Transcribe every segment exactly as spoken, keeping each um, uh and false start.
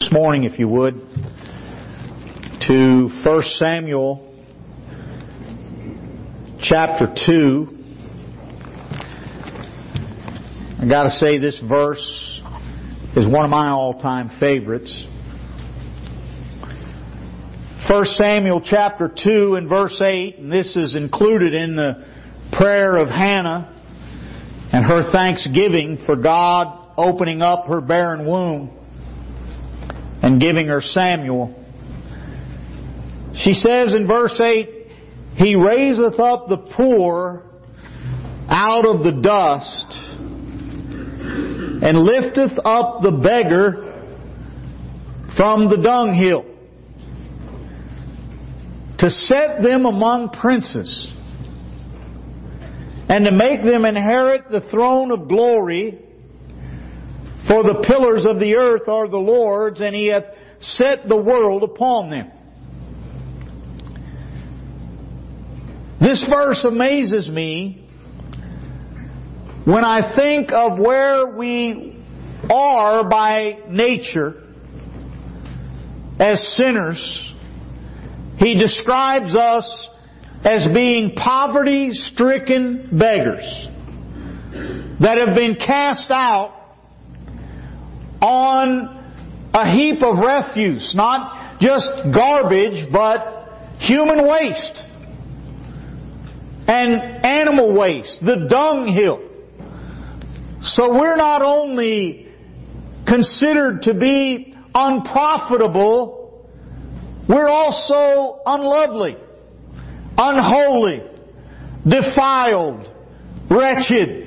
this morning, if you would, to First Samuel chapter two. I got to say, this verse is one of my all-time favorites. First Samuel chapter two and verse eight, and this is included in the prayer of Hannah and her thanksgiving for God opening up her barren womb and giving her Samuel. She says in verse eight, He raiseth up the poor out of the dust, and lifteth up the beggar from the dunghill, to set them among princes, and to make them inherit the throne of glory. For the pillars of the earth are the Lord's, and He hath set the world upon them. This verse amazes me when I think of where we are by nature as sinners. He describes us as being poverty-stricken beggars that have been cast out on a heap of refuse, not just garbage, but human waste and animal waste, the dunghill. So we're not only considered to be unprofitable, we're also unlovely, unholy, defiled, wretched.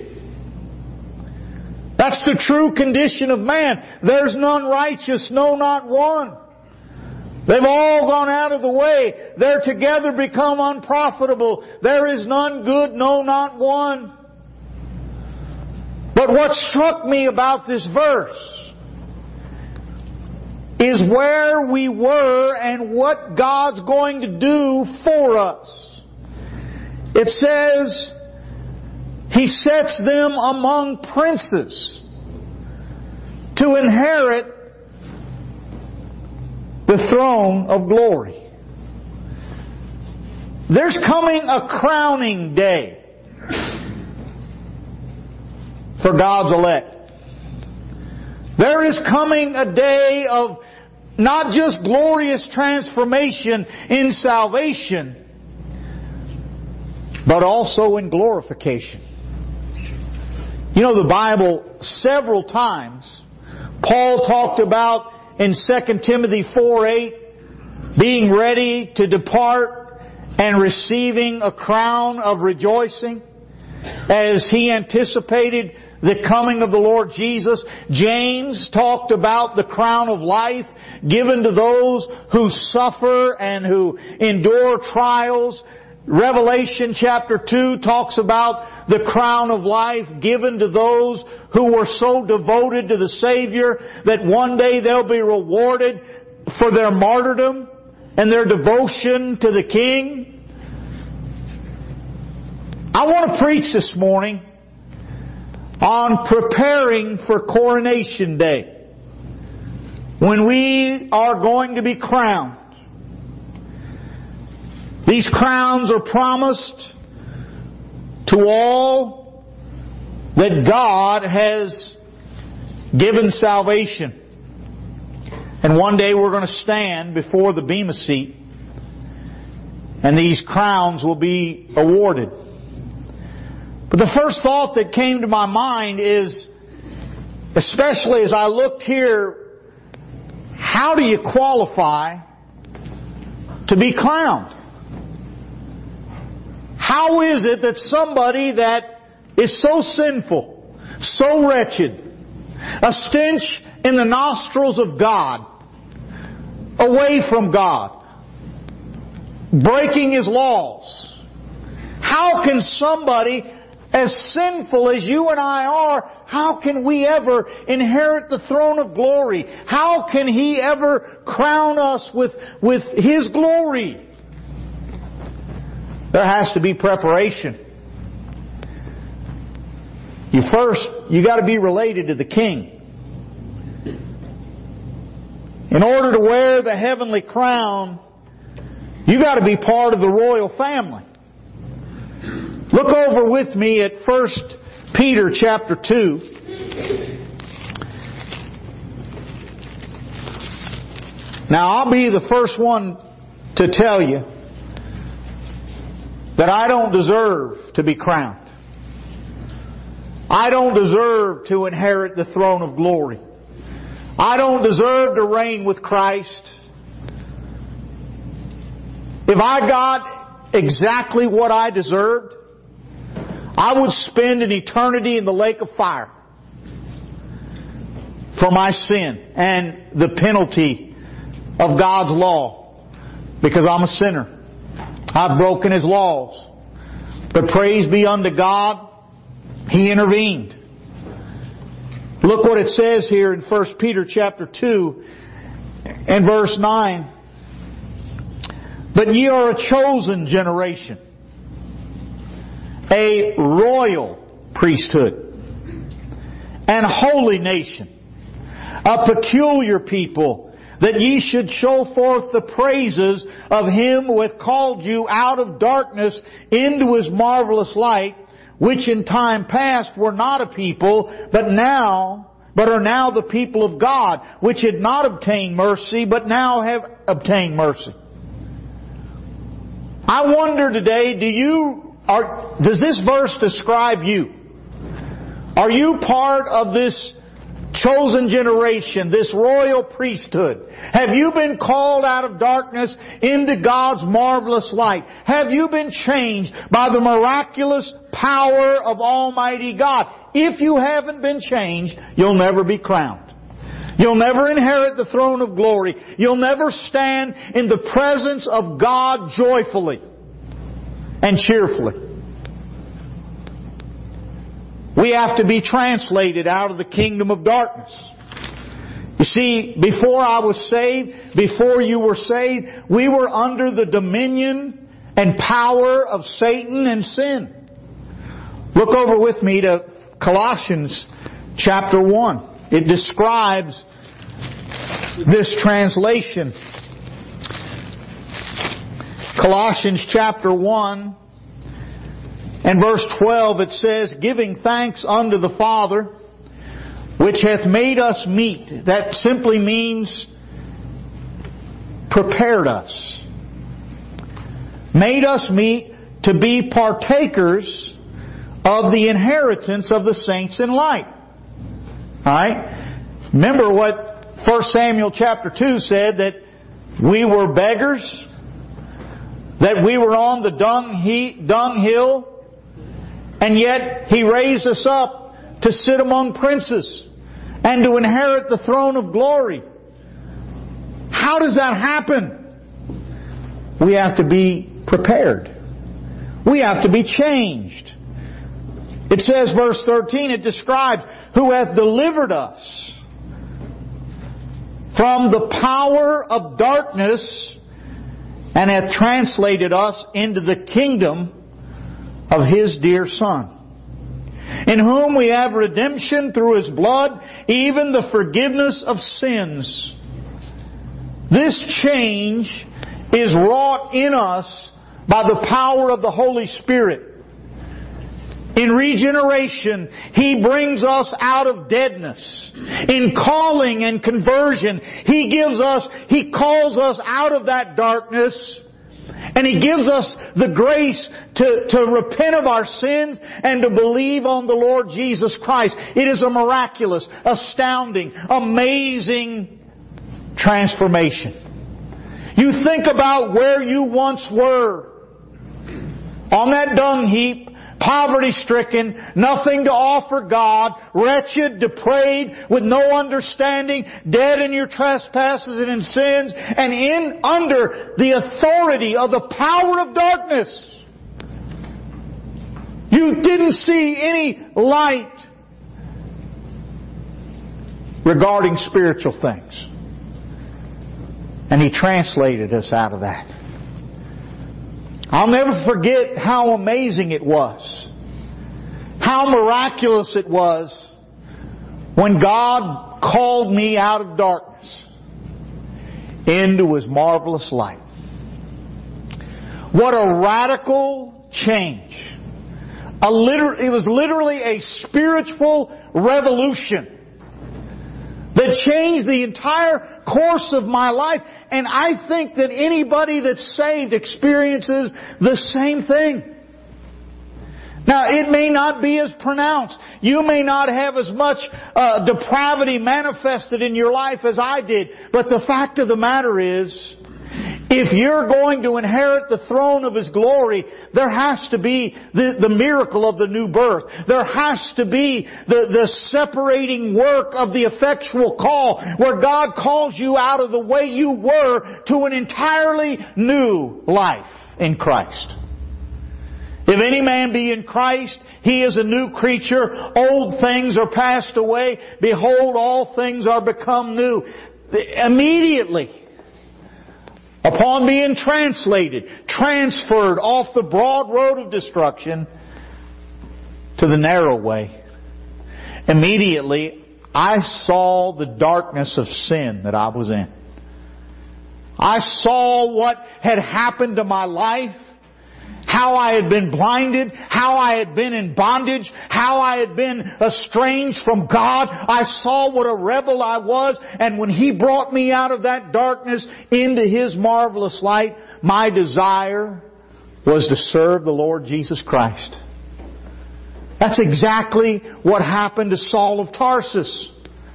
That's the true condition of man. There's none righteous, no, not one. They've all gone out of the way. They're together become unprofitable. There is none good, no, not one. But what struck me about this verse is where we were and what God's going to do for us. It says, He sets them among princes to inherit the throne of glory. There's coming a crowning day for God's elect. There is coming a day of not just glorious transformation in salvation, but also in glorification. You know, the Bible, several times, Paul talked about in Second Timothy four eight, being ready to depart and receiving a crown of rejoicing as he anticipated the coming of the Lord Jesus. James talked about the crown of life given to those who suffer and who endure trials. Revelation chapter two talks about the crown of life given to those who were so devoted to the Savior that one day they'll be rewarded for their martyrdom and their devotion to the King. I want to preach this morning on preparing for Coronation Day, when we are going to be crowned. These crowns are promised to all that God has given salvation. And one day we're going to stand before the Bema Seat, and these crowns will be awarded. But the first thought that came to my mind is, especially as I looked here, how do you qualify to be crowned? How is it that somebody that is so sinful, so wretched, a stench in the nostrils of God, away from God, breaking His laws, how can somebody as sinful as you and I are, how can we ever inherit the throne of glory? How can He ever crown us with, with His glory? There has to be preparation. You first, you got to be related to the King. In order to wear the heavenly crown, you got to be part of the royal family. Look over with me at First Peter chapter two. Now, I'll be the first one to tell you that I don't deserve to be crowned. I don't deserve to inherit the throne of glory. I don't deserve to reign with Christ. If I got exactly what I deserved, I would spend an eternity in the lake of fire for my sin and the penalty of God's law, because I'm a sinner. I've broken His laws. But praise be unto God, He intervened. Look what it says here in First Peter chapter two and verse nine. But ye are a chosen generation, a royal priesthood, and holy nation, a peculiar people, that ye should show forth the praises of Him who hath called you out of darkness into His marvelous light, which in time past were not a people, but now, but are now the people of God, which had not obtained mercy, but now have obtained mercy. I wonder today, do you, are, does this verse describe you? Are you part of this chosen generation, this royal priesthood? Have you been called out of darkness into God's marvelous light? Have you been changed by the miraculous power of Almighty God? If you haven't been changed, you'll never be crowned. You'll never inherit the throne of glory. You'll never stand in the presence of God joyfully and cheerfully. We have to be translated out of the kingdom of darkness. You see, before I was saved, before you were saved, we were under the dominion and power of Satan and sin. Look over with me to Colossians chapter one. It describes this translation. Colossians chapter one and verse twelve, it says, giving thanks unto the Father, which hath made us meet. That simply means prepared us. Made us meet to be partakers of the inheritance of the saints in light. Alright? Remember what First Samuel chapter two said, that we were beggars, that we were on the dung he, dunghill, and yet He raised us up to sit among princes and to inherit the throne of glory. How does that happen? We have to be prepared. We have to be changed. It says, verse thirteen, it describes, who hath delivered us from the power of darkness and hath translated us into the kingdom of His dear Son, in whom we have redemption through His blood, even the forgiveness of sins. This change is wrought in us by the power of the Holy Spirit. In regeneration, He brings us out of deadness. In calling and conversion, He gives us, He calls us out of that darkness, and He gives us the grace to, to repent of our sins and to believe on the Lord Jesus Christ. It is a miraculous, astounding, amazing transformation. You think about where you once were, on that dung heap, poverty-stricken, nothing to offer God, wretched, depraved, with no understanding, dead in your trespasses and in sins, and in under the authority of the power of darkness. You didn't see any light regarding spiritual things. And He translated us out of that. I'll never forget how amazing it was, how miraculous it was when God called me out of darkness into His marvelous light. What a radical change. A liter- it was literally a spiritual revolution that changed the entire course of my life. And I think that anybody that's saved experiences the same thing. Now, it may not be as pronounced. You may not have as much uh, depravity manifested in your life as I did. But the fact of the matter is, if you're going to inherit the throne of His glory, there has to be the, the miracle of the new birth. There has to be the, the separating work of the effectual call, where God calls you out of the way you were to an entirely new life in Christ. If any man be in Christ, he is a new creature. Old things are passed away. Behold, all things are become new. Immediately, upon being translated, transferred off the broad road of destruction to the narrow way, immediately I saw the darkness of sin that I was in. I saw what had happened to my life, how I had been blinded, how I had been in bondage, how I had been estranged from God. I saw what a rebel I was, and when He brought me out of that darkness into His marvelous light, my desire was to serve the Lord Jesus Christ. That's exactly what happened to Saul of Tarsus.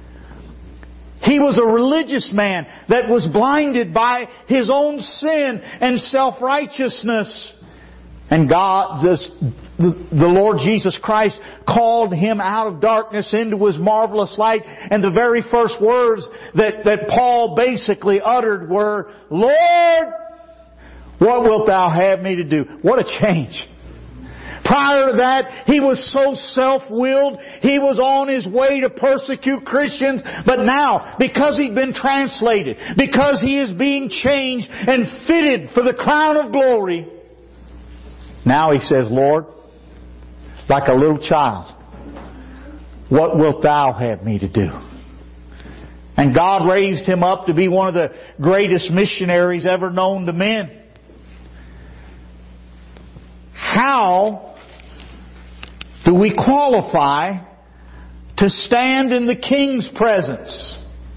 He was a religious man that was blinded by his own sin and self-righteousness. And God, this, the, the Lord Jesus Christ called him out of darkness into His marvelous light. And the very first words that, that Paul basically uttered were, Lord, what wilt Thou have me to do? What a change. Prior to that, he was so self-willed. He was on his way to persecute Christians. But now, because he'd been translated, because he is being changed and fitted for the crown of glory, now he says, Lord, like a little child, what wilt Thou have me to do? And God raised him up to be one of the greatest missionaries ever known to men. How do we qualify to stand in the King's presence?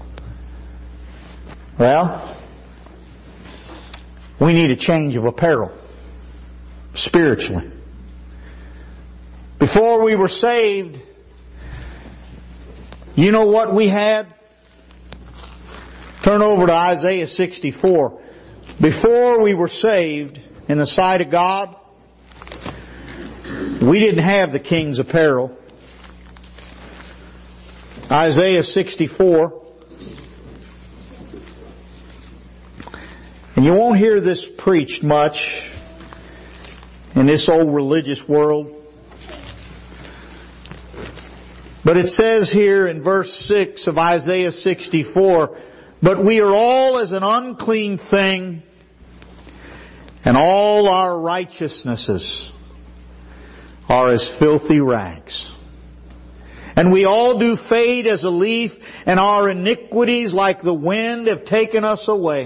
Well, we need a change of apparel. Spiritually. Before we were saved, you know what we had? Turn over to Isaiah sixty-four. Before we were saved, in the sight of God, we didn't have the king's apparel. Isaiah sixty-four. And you won't hear this preached much in this old religious world. But it says here in verse six of Isaiah sixty-four, but we are all as an unclean thing, and all our righteousnesses are as filthy rags. And we all do fade as a leaf, and our iniquities like the wind have taken us away.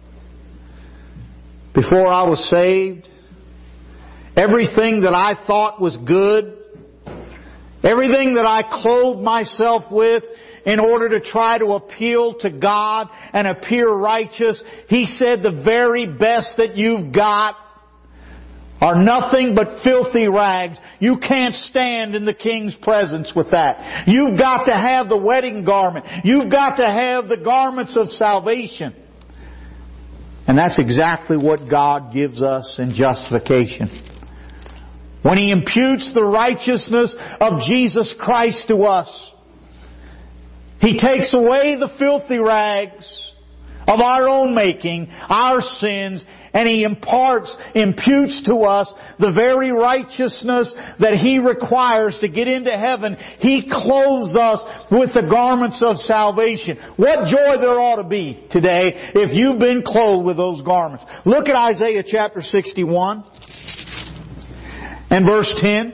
Before I was saved, everything that I thought was good, everything that I clothed myself with in order to try to appeal to God and appear righteous, He said the very best that you've got are nothing but filthy rags. You can't stand in the King's presence with that. You've got to have the wedding garment. You've got to have the garments of salvation. And that's exactly what God gives us in justification. When He imputes the righteousness of Jesus Christ to us, He takes away the filthy rags of our own making, our sins, and He imparts, imputes to us the very righteousness that He requires to get into heaven. He clothes us with the garments of salvation. What joy there ought to be today if you've been clothed with those garments. Look at Isaiah chapter sixty-one and verse ten.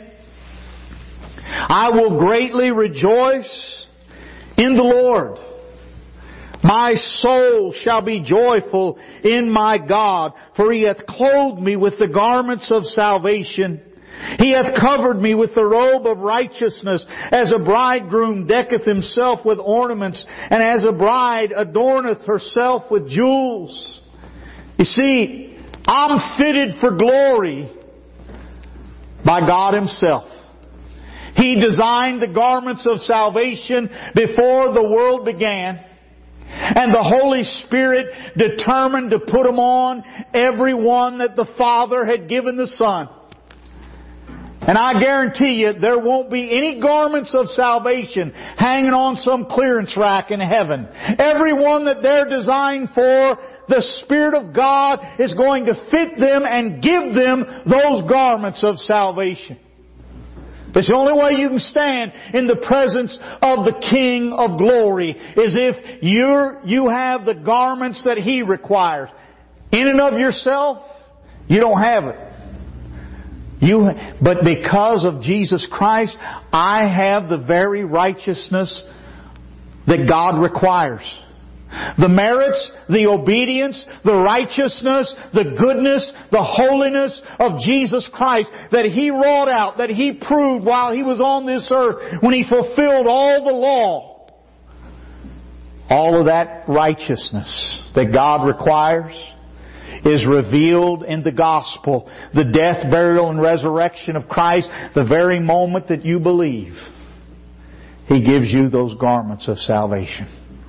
I will greatly rejoice in the Lord. My My soul shall be joyful in my God, for He hath clothed me with the garments of salvation. He hath covered me with the robe of righteousness, as a bridegroom decketh himself with ornaments, and as a bride adorneth herself with jewels. You see, I'm fitted for glory by God Himself. He designed the garments of salvation before the world began. And the Holy Spirit determined to put them on every one that the Father had given the Son. And I guarantee you, there won't be any garments of salvation hanging on some clearance rack in heaven. Every one that they're designed for, the Spirit of God is going to fit them and give them those garments of salvation. It's the only way you can stand in the presence of the King of Glory, is if you're, you have the garments that He requires. In and of yourself, you don't have it. You, but because of Jesus Christ, I have the very righteousness that God requires. The merits, the obedience, the righteousness, the goodness, the holiness of Jesus Christ that He wrought out, that He proved while He was on this earth, when He fulfilled all the law. All of that righteousness that God requires is revealed in the gospel. The death, burial, and resurrection of Christ, the very moment that you believe, He gives you those garments of salvation.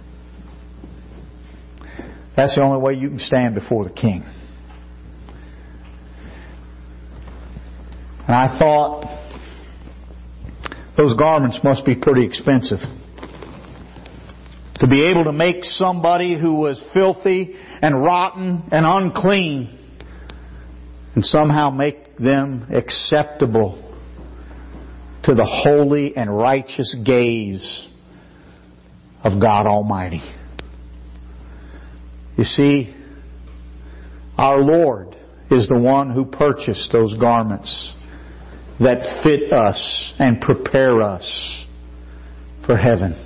That's the only way you can stand before the King. And I thought, those garments must be pretty expensive. To be able to make somebody who was filthy and rotten and unclean, and somehow make them acceptable to the holy and righteous gaze of God Almighty. You see, our Lord is the one who purchased those garments that fit us and prepare us for heaven.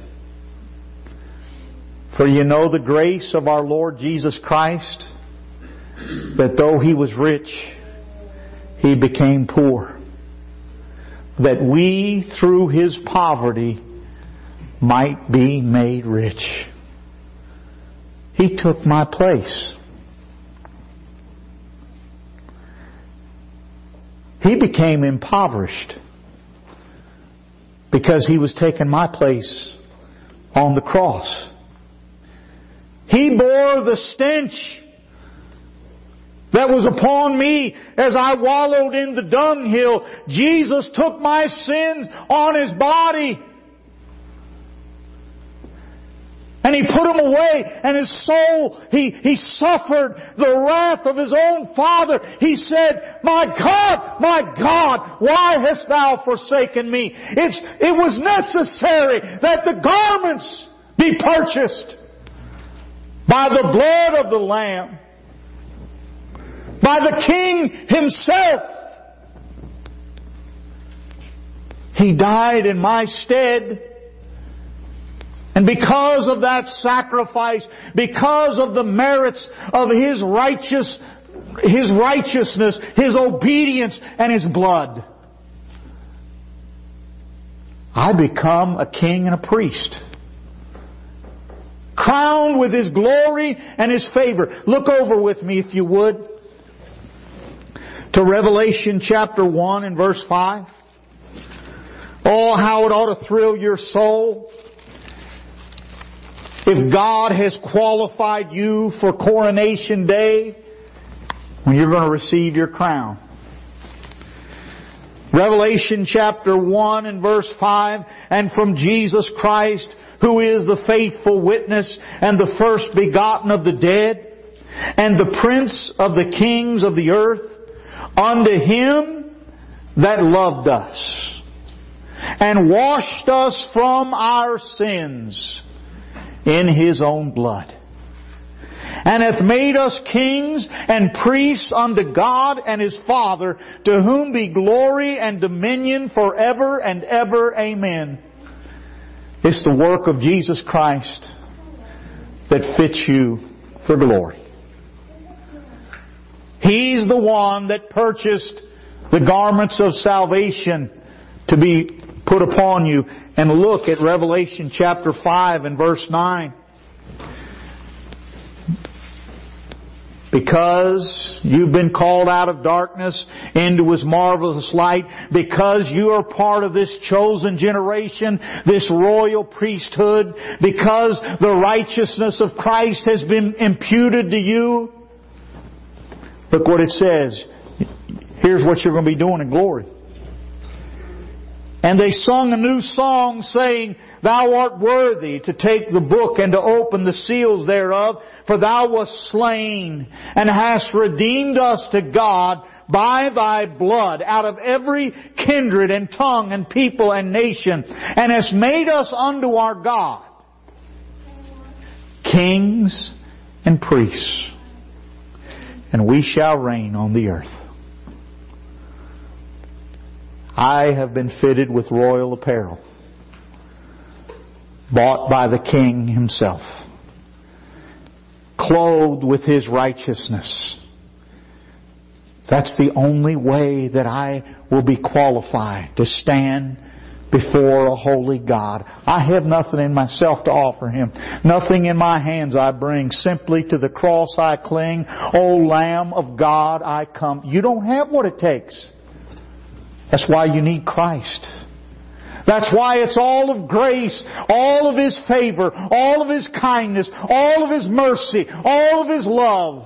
For you know the grace of our Lord Jesus Christ, that though He was rich, He became poor, that we through His poverty might be made rich. He took my place. He became impoverished because He was taking my place on the cross. He bore the stench that was upon me as I wallowed in the dunghill. Jesus took my sins on His body. And He put them away, and His soul, He, he suffered the wrath of His own Father. He said, "My God, my God, why hast Thou forsaken me?" It's, it was necessary that the garments be purchased by the blood of the Lamb, by the King Himself. He died in my stead. And because of that sacrifice, because of the merits of His righteous, His righteousness, His obedience, and His blood, I become a king and a priest, crowned with His glory and His favor. Look over with me, if you would, to Revelation chapter one and verse five. Oh, how it ought to thrill your soul if God has qualified you for coronation day, when you're going to receive your crown. Revelation chapter one and verse five, "And from Jesus Christ, who is the faithful witness and the first begotten of the dead, and the prince of the kings of the earth, unto Him that loved us, and washed us from our sins in His own blood, and hath made us kings and priests unto God and His Father, to whom be glory and dominion forever and ever. Amen." It's the work of Jesus Christ that fits you for glory. He's the one that purchased the garments of salvation to be put upon you. And look at Revelation chapter five and verse nine. Because you've been called out of darkness into His marvelous light, because you are part of this chosen generation, this royal priesthood, because the righteousness of Christ has been imputed to you. Look what it says. Here's what you're going to be doing in glory. And they sung a new song, saying, Thou art worthy to take the book and to open the seals thereof, for Thou wast slain, and hast redeemed us to God by Thy blood out of every kindred and tongue and people and nation, and hast made us unto our God kings and priests, and we shall reign on the earth. I have been fitted with royal apparel, bought by the King Himself, clothed with His righteousness. That's the only way that I will be qualified to stand before a holy God. I have nothing in myself to offer Him. Nothing in my hands I bring. Simply to the cross I cling. O Lamb of God, I come. You don't have what it takes. That's why you need Christ. That's why it's all of grace, all of His favor, all of His kindness, all of His mercy, all of His love.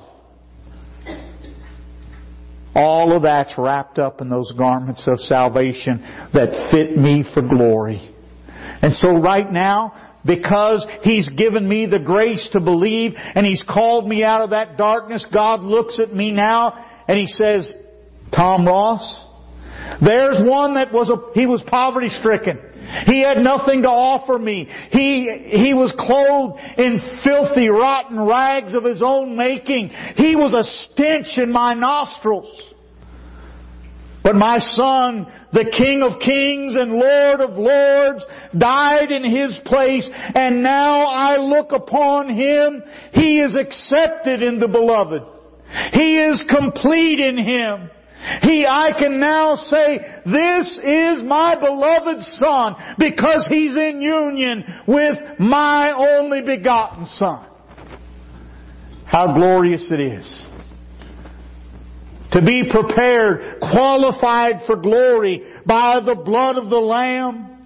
All of that's wrapped up in those garments of salvation that fit me for glory. And so right now, because He's given me the grace to believe and He's called me out of that darkness, God looks at me now and He says, Tom Ross, there's one that was a, he was poverty stricken. He had nothing to offer me. He, he was clothed in filthy, rotten rags of his own making. He was a stench in my nostrils. But my Son, the King of Kings and Lord of Lords, died in His place, and now I look upon Him. He is accepted in the Beloved. He is complete in Him. He, I can now say, this is my beloved Son, because He's in union with my only begotten Son. How glorious it is to be prepared, qualified for glory by the blood of the Lamb.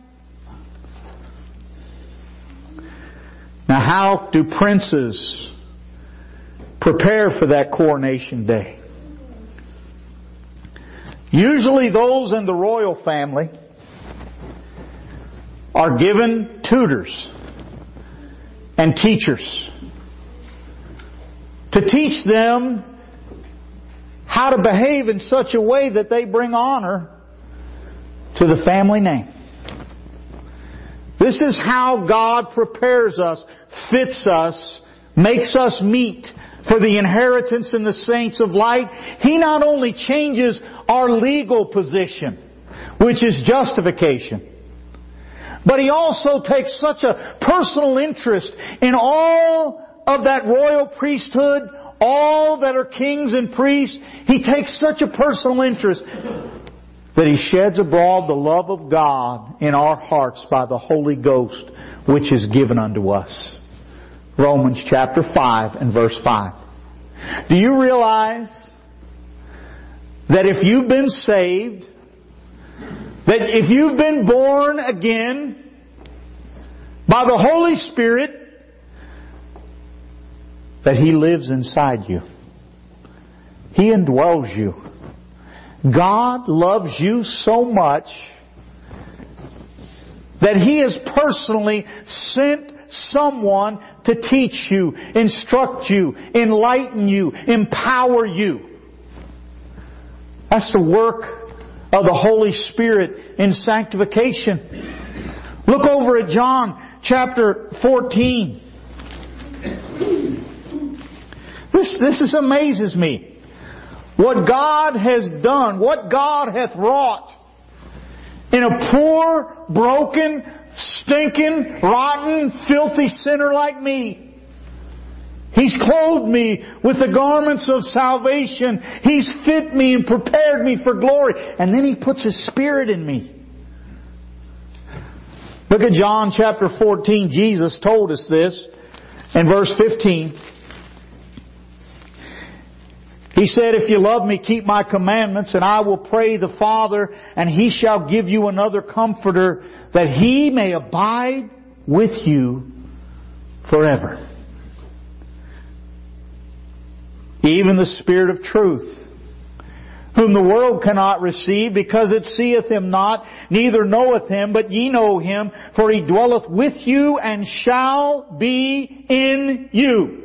Now, how do princes prepare for that coronation day? Usually those in the royal family are given tutors and teachers to teach them how to behave in such a way that they bring honor to the family name. This is how God prepares us, fits us, makes us meet for the inheritance in the saints of light. He not only changes our legal position, which is justification, but He also takes such a personal interest in all of that royal priesthood, all that are kings and priests. He takes such a personal interest that He sheds abroad the love of God in our hearts by the Holy Ghost, which is given unto us. Romans chapter five and verse five. Do you realize that if you've been saved, that if you've been born again by the Holy Spirit, that He lives inside you? He indwells you. God loves you so much that He has personally sent someone to teach you, instruct you, enlighten you, empower you. That's the work of the Holy Spirit in sanctification. Look over at John chapter fourteen. This, this is amazes me. What God has done, what God hath wrought in a poor, broken, stinking, rotten, filthy sinner like me. He's clothed me with the garments of salvation. He's fit me and prepared me for glory. And then He puts His Spirit in me. Look at John chapter fourteen. Jesus told us this in verse fifteen. He said, if you love me, keep my commandments, and I will pray the Father, and He shall give you another Comforter, that He may abide with you forever. Even the Spirit of truth, whom the world cannot receive, because it seeth Him not, neither knoweth Him, but ye know Him, for He dwelleth with you and shall be in you.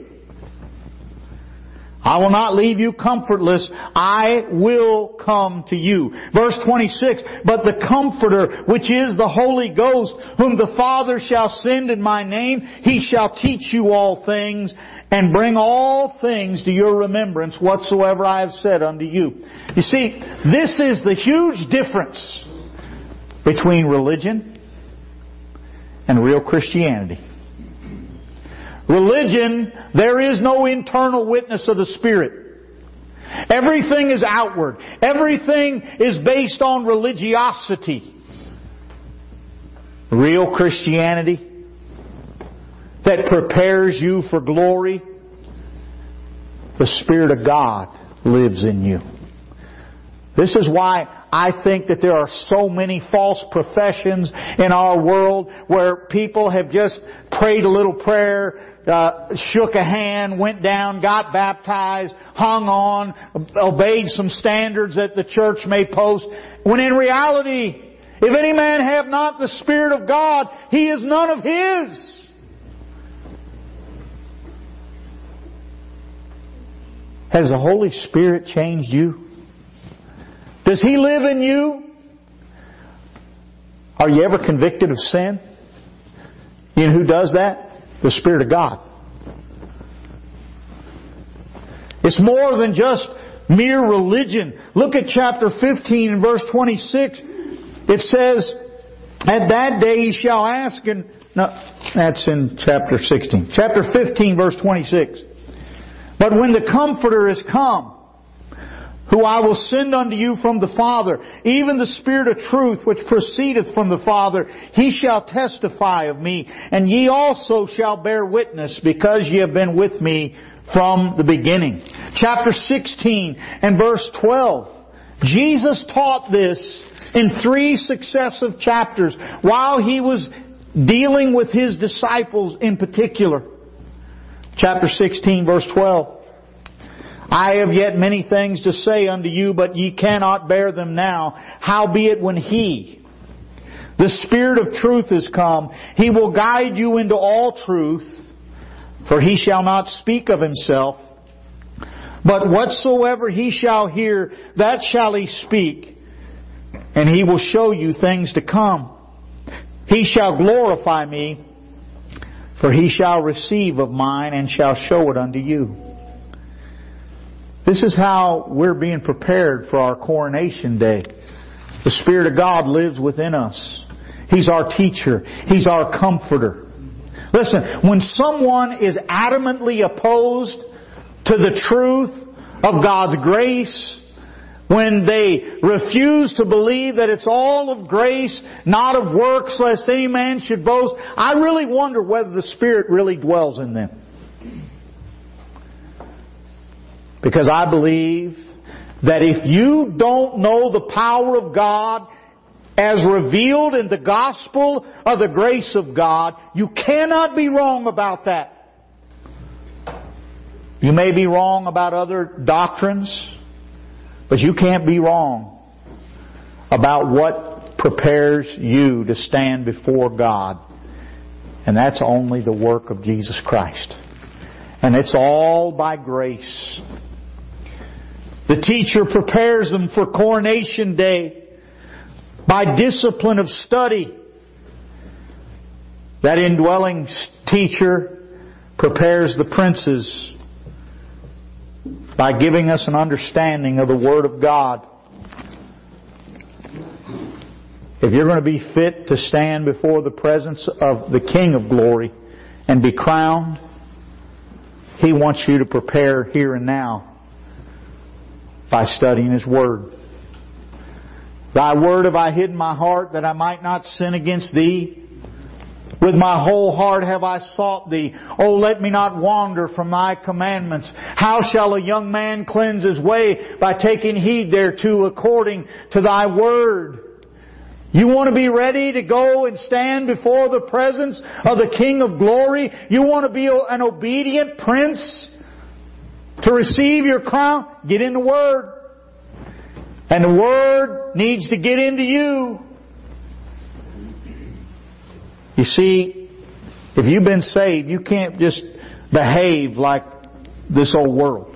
I will not leave you comfortless. I will come to you. Verse twenty-six, but the Comforter, which is the Holy Ghost, whom the Father shall send in my name, He shall teach you all things, and bring all things to your remembrance whatsoever I have said unto you. You see, this is the huge difference between religion and real Christianity. Religion, there is no internal witness of the Spirit. Everything is outward. Everything is based on religiosity. Real Christianity that prepares you for glory, the Spirit of God lives in you. This is why I think that there are so many false professions in our world where people have just prayed a little prayer, uh, shook a hand, went down, got baptized, hung on, obeyed some standards that the church may post, when in reality, if any man have not the Spirit of God, he is none of His. Has the Holy Spirit changed you? Does He live in you? Are you ever convicted of sin? You know who does that? The Spirit of God. It's more than just mere religion. Look at chapter fifteen and verse twenty-six. It says, at that day ye shall ask, and no, that's in chapter sixteen. Chapter fifteen, verse twenty-six. But when the Comforter is come, who I will send unto you from the Father, even the Spirit of truth which proceedeth from the Father, He shall testify of me, and ye also shall bear witness, because ye have been with me from the beginning. Chapter sixteen and verse twelve. Jesus taught this in three successive chapters while He was dealing with His disciples in particular. Chapter sixteen, verse twelve. I have yet many things to say unto you, but ye cannot bear them now. Howbeit when He, the Spirit of truth, is come, He will guide you into all truth, for He shall not speak of Himself, but whatsoever He shall hear, that shall He speak, and He will show you things to come. He shall glorify me, for He shall receive of mine, and shall show it unto you. This is how we're being prepared for our coronation day. The Spirit of God lives within us. He's our teacher. He's our comforter. Listen, when someone is adamantly opposed to the truth of God's grace, when they refuse to believe that it's all of grace, not of works, lest any man should boast, I really wonder whether the Spirit really dwells in them. Because I believe that if you don't know the power of God as revealed in the gospel of the grace of God, you cannot be wrong about that. You may be wrong about other doctrines, but you can't be wrong about what prepares you to stand before God. And that's only the work of Jesus Christ. And it's all by grace. The teacher prepares them for coronation day by discipline of study. That indwelling teacher prepares the princes by giving us an understanding of the Word of God. If you're going to be fit to stand before the presence of the King of Glory and be crowned, He wants you to prepare here and now by studying His Word. Thy Word have I hid in my heart that I might not sin against Thee. With my whole heart have I sought Thee. Oh, let me not wander from Thy commandments. How shall a young man cleanse his way? By taking heed thereto according to Thy Word. You want to be ready to go and stand before the presence of the King of Glory? You want to be an obedient prince to receive your crown? Get in the Word. And the Word needs to get into you. You see, if you've been saved, you can't just behave like this old world.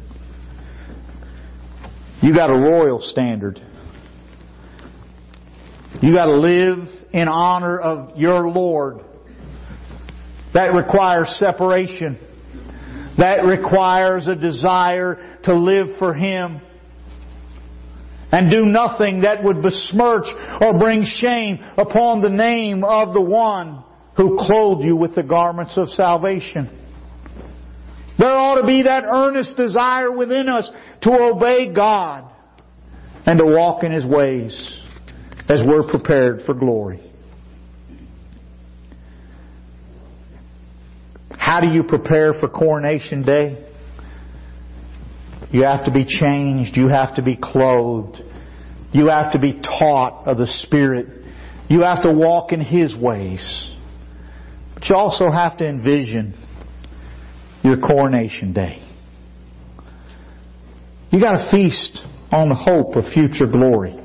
You got a royal standard. You got to live in honor of your Lord. That requires separation. That requires a desire to live for Him. And do nothing that would besmirch or bring shame upon the name of the One who clothed you with the garments of salvation. There ought to be that earnest desire within us to obey God and to walk in His ways as we're prepared for glory. How do you prepare for Coronation Day? You have to be changed. You have to be clothed. You have to be taught of the Spirit. You have to walk in His ways. But you also have to envision your Coronation Day. You got to feast on the hope of future glory.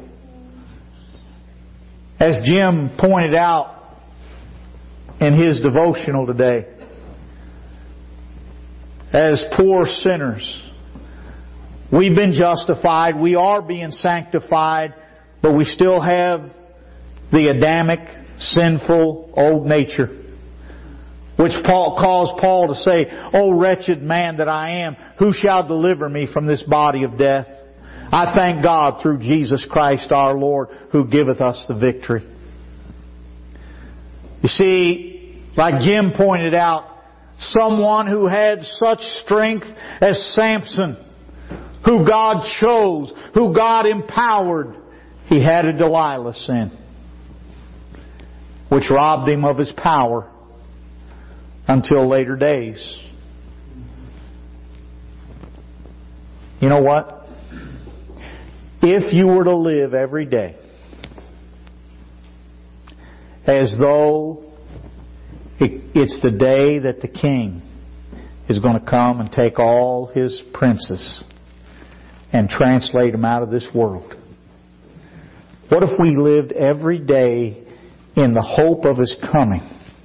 As Jim pointed out in his devotional today, as poor sinners, we've been justified, we are being sanctified, but we still have the Adamic, sinful, old nature, which Paul caused Paul to say, O wretched man that I am, who shall deliver me from this body of death? I thank God through Jesus Christ our Lord, who giveth us the victory. You see, like Jim pointed out, someone who had such strength as Samson, who God chose, who God empowered, he had a Delilah sin, which robbed him of his power until later days. You know what? If you were to live every day as though it's the day that the King is going to come and take all His princes and translate them out of this world. What if we lived every day in the hope of His coming?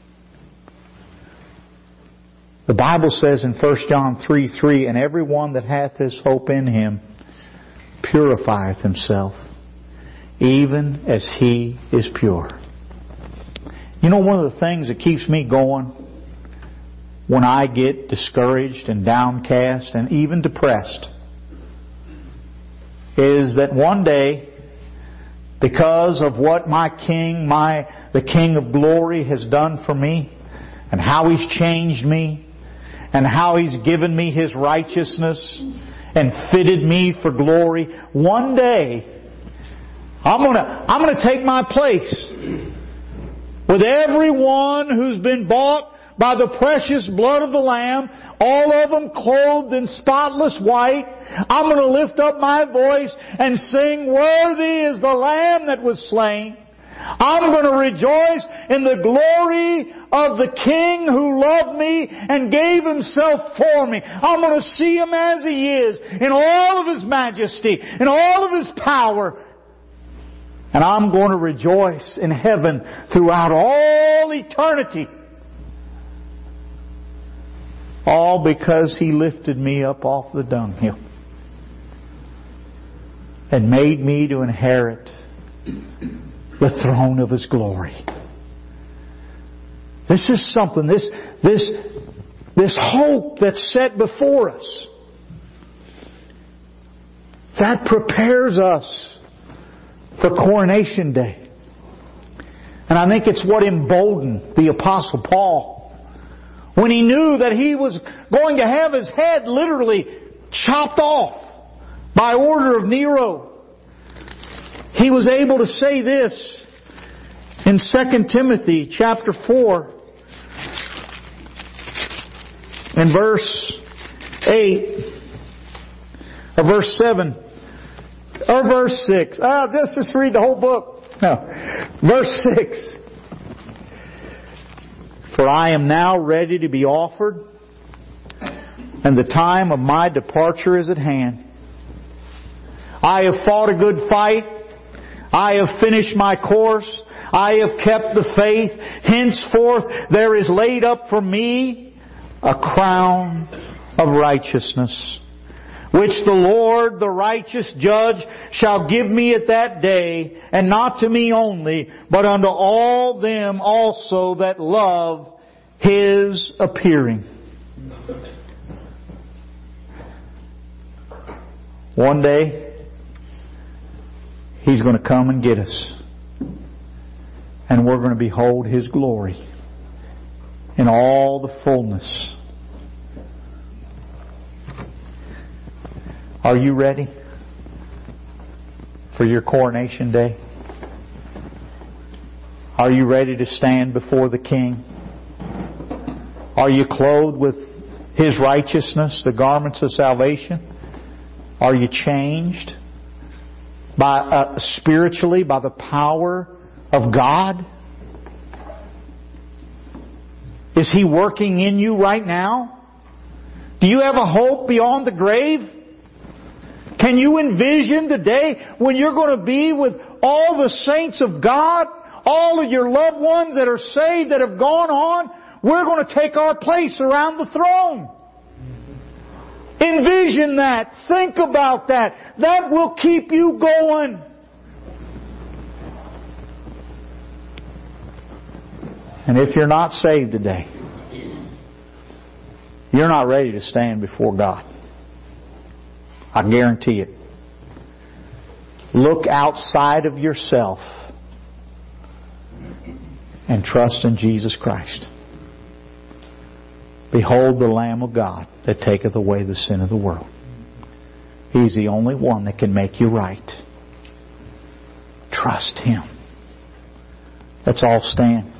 The Bible says in First John three three, and every one that hath his hope in Him purifieth himself, even as He is pure. You know, one of the things that keeps me going when I get discouraged and downcast and even depressed is that one day, because of what my King, my the King of Glory has done for me, and how He's changed me, and how He's given me His righteousness and fitted me for glory, one day I'm gonna I'm gonna take my place with everyone who's been bought by the precious blood of the Lamb, all of them clothed in spotless white. I'm going to lift up my voice and sing, worthy is the Lamb that was slain. I'm going to rejoice in the glory of the King who loved me and gave Himself for me. I'm going to see Him as He is, in all of His majesty, in all of His power. And I'm going to rejoice in heaven throughout all eternity. All because He lifted me up off the dunghill and made me to inherit the throne of His glory. This is something, this, this, this hope that's set before us, that prepares us for Coronation Day. And I think it's what emboldened the Apostle Paul when he knew that he was going to have his head literally chopped off by order of Nero, he was able to say this in Second Timothy chapter four and verse eight, or verse seven, or verse six. Ah, let's just read the whole book. No. Verse six. For I am now ready to be offered, and the time of my departure is at hand. I have fought a good fight. I have finished my course. I have kept the faith. Henceforth there is laid up for me a crown of righteousness, which the Lord, the righteous judge, shall give me at that day, and not to me only, but unto all them also that love His appearing. One day, He's going to come and get us. And we're going to behold His glory in all the fullness. Are you ready for your coronation day? Are you ready to stand before the King? Are you clothed with His righteousness, the garments of salvation? Are you changed by uh, spiritually by the power of God? Is He working in you right now? Do you have a hope beyond the grave? Can you envision the day when you're going to be with all the saints of God, all of your loved ones that are saved, that have gone on? We're going to take our place around the throne. Envision that. Think about that. That will keep you going. And if you're not saved today, you're not ready to stand before God. I guarantee it. Look outside of yourself and trust in Jesus Christ. Behold the Lamb of God that taketh away the sin of the world. He's the only one that can make you right. Trust Him. Let's all stand.